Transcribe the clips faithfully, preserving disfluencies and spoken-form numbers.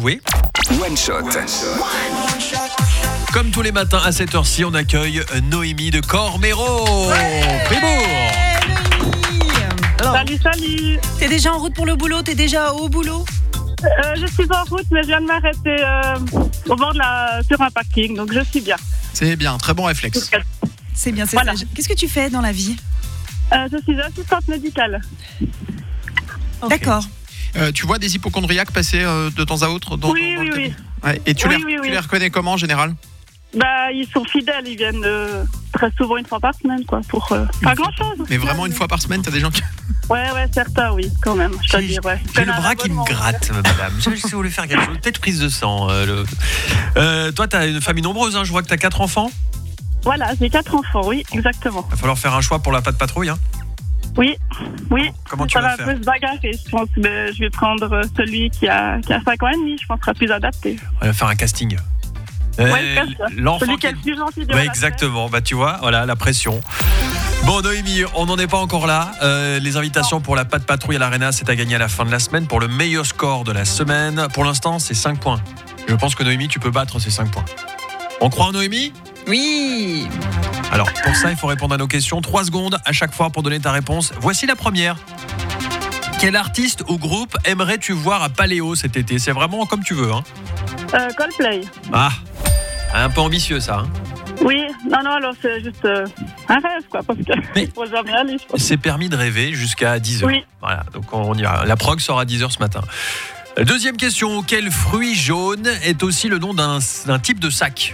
jouer. One Shot. Comme tous les matins à cette heure-ci, on accueille Noémie de Corméro. Ouais, Fribourg. Noémie. Alors, Salut, salut. t'es déjà en route pour le boulot? T'es déjà au boulot? Euh, je suis en route, mais je viens de m'arrêter euh, au bord de la, sur un parking, donc je suis bien. C'est bien, très bon réflexe. C'est bien, c'est Voilà. sage. Qu'est-ce que tu fais dans la vie? Euh, je suis assistante médicale. Ok. D'accord. Euh, tu vois des hypochondriaques passer euh, de temps à autre dans, Oui, dans oui, le oui. cabinet Ouais. Et tu, Oui, les, oui, tu oui. les reconnais comment en général? Bah, ils sont fidèles, ils viennent euh, très souvent une fois par semaine, quoi, pour euh, pas grand-chose. Mais vraiment une fois par semaine, t'as des gens qui... Ouais, ouais, certains, oui, quand même, je dois J'ai dire, ouais. j'ai le Un bras qui me abonnement, gratte, madame. Je sais si vous voulez faire quelque chose. Peut-être prise de sang. Euh, le... euh, toi, t'as une famille nombreuse, hein. Je vois que t'as quatre enfants. Voilà, j'ai quatre enfants, oui, exactement. Il va falloir faire un choix pour la patte patrouille. Hein. Oui, oui. Comment tu Ça vas va un faire? peu se bagarrer, je pense. Mais je vais prendre euh, celui qui a, qui a cinq ans et demi, je pense, sera plus adapté. On va faire un casting. Ouais, Euh, c'est ça. L'enfant Celui qui qui est le plus gentil de Bah, la exactement, bah tu vois, voilà la pression. Bon Noémie, on n'en est pas encore là. Euh, les invitations pour la patte patrouille à l'Arena, c'est à gagner à la fin de la semaine pour le meilleur score de la semaine. Pour l'instant, c'est cinq points. Je pense que Noémie, tu peux battre ces cinq points. On croit en Noémie? Oui. Alors pour ça, il faut répondre à nos questions. trois secondes à chaque fois pour donner ta réponse. Voici la première. Quel artiste ou groupe aimerais-tu voir à Paléo cet été? C'est vraiment comme tu veux. Hein. Euh, Coldplay. Ah, un peu ambitieux ça. Hein. Oui, non, non, alors c'est juste euh, un rêve, quoi, parce que Mais- il faut jamais aller, je pense. C'est permis de rêver jusqu'à dix heures. Oui. Voilà, donc on y va. La prog sort à dix heures ce matin. Deuxième question. Quel fruit jaune est aussi le nom d'un, d'un type de sac?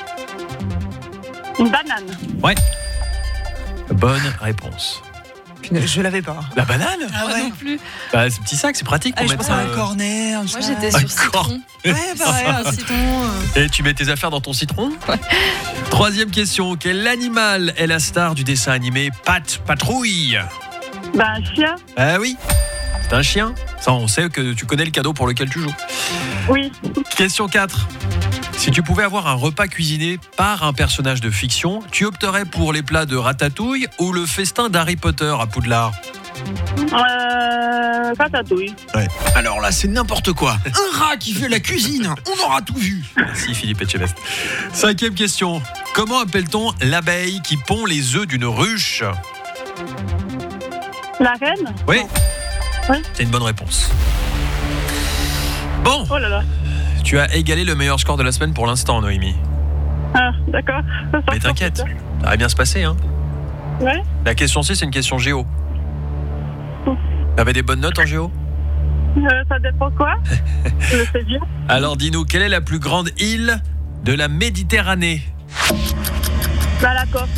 Une banane. Ouais. Bonne réponse. Je l'avais pas. La banane? Ah Moi non plus. Bah, c'est un petit sac, c'est pratique pour Ah, je mettre. pensais à un euh, cornet. Un Moi chat. j'étais Un sur corps. citron. Ouais, pareil, un citron. euh. Et tu mets tes affaires dans ton citron? Troisième question. Quel animal est la star du dessin animé Pat Patrouille? Ben, un chien. Ah oui. C'est un chien. Ça, on sait que tu connais le cadeau pour lequel tu joues. Oui. Question quatre. Si tu pouvais avoir un repas cuisiné par un personnage de fiction, tu opterais pour les plats de Ratatouille ou le festin d'Harry Potter à Poudlard? Euh, ratatouille. Alors là, c'est n'importe quoi. Un rat qui fait la cuisine, on aura tout vu. Merci Philippe Etchebest. Cinquième question. Comment appelle-t-on l'abeille qui pond les œufs d'une ruche? La reine. Oui. Oui. C'est une bonne réponse. Bon, Oh là là. tu as égalé le meilleur score de la semaine pour l'instant, Noémie. Ah, d'accord. Ça Mais sort t'inquiète, ça. ça va bien se passer. Hein. Ouais. La question six, c'est une question géo. T'avais des bonnes notes en géo? Euh, ça dépend quoi. Je le sais bien. Alors dis-nous, quelle est la plus grande île de la Méditerranée? Bah, la Corse.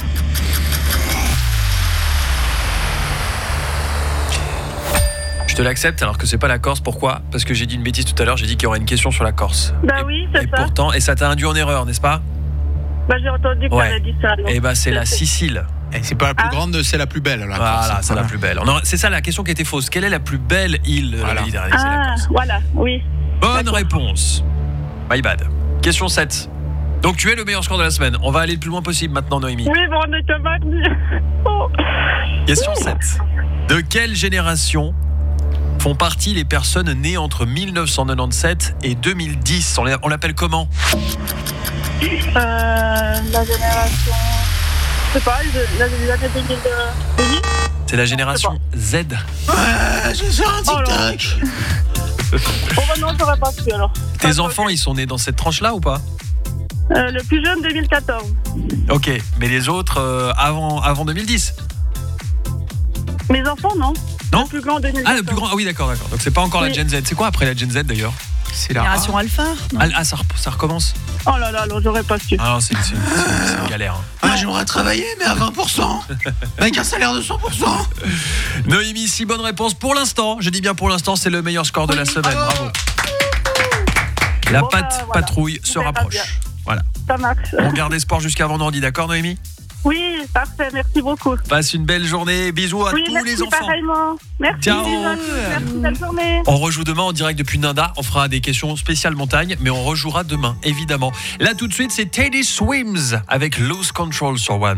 Je te l'accepte alors que c'est pas la Corse. Pourquoi? Parce que j'ai dit une bêtise tout à l'heure, j'ai dit qu'il y aurait une question sur la Corse. Bah et, oui, c'est et ça. pourtant, et ça t'a induit en erreur, n'est-ce pas? Bah, j'ai entendu que Ouais. t'avais dit ça. donc. Eh ben c'est la Sicile. Et c'est pas la plus Ah. grande, c'est la plus belle. La Voilà, Corse. c'est la plus belle. On aura- C'est ça la question qui était fausse. Quelle est la plus belle île de Voilà. la Méditerranée? C'est la Ah, Corse. voilà, oui. Bonne D'accord. réponse. My bad. Question sept. Donc tu es le meilleur score de la semaine. On va aller le plus loin possible maintenant, Noémie. Oui, bon, on est que mardi. Oh. Question sept. De quelle génération font partie les personnes nées entre mille neuf cent quatre-vingt-dix-sept et deux mille dix? On l'a- on l'appelle comment? Euh, la génération. Je sais pas, je- la génération deux mille dix. C'est la génération Z. Ouais, je suis un Oh là. TikTok. Oh, bah non, j'aurais pas su alors. Tes Pas enfants, ils sont nés dans cette tranche-là ou pas? Euh, le plus jeune, deux mille quatorze. Ok, mais les autres euh, avant, avant deux mille dix? Mes enfants, non. Non Le plus grand, deux mille quatorze. Ah, le plus grand. Ah oui, d'accord, d'accord. Donc c'est pas encore la Oui. Gen Z. C'est quoi après la Gen Z d'ailleurs? C'est la Génération Alpha. non Ah, ah, ça, rep- ça recommence? Oh là là, alors j'aurais pas su. Ah non, c'est c'est- c'est- c'est une galère. hein. Ah, j'aimerais travailler, mais à vingt pour cent. Avec un salaire de cent pour cent. Noémie, si bonne réponse pour l'instant. Je dis bien pour l'instant, c'est le meilleur score de la semaine. Bravo. La Bon, bah, patte voilà. patrouille se On verra rapproche. bien. Voilà. Ça marche. On garde espoir jusqu'à vendredi, d'accord Noémie? Oui, parfait, merci beaucoup. Passe une belle journée. Bisous à Oui, tous merci les enfants. pareillement. Merci, Ciao. bisous à tous. Merci, belle journée. On rejoue demain en direct depuis Nanda. On fera des questions spéciales montagne, mais on rejouera demain, évidemment. Là, tout de suite, c'est Teddy Swims avec Lose Control sur One.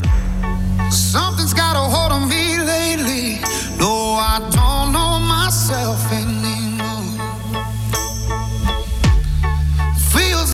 Something's got a hold on me lately. No, I don't know myself anymore.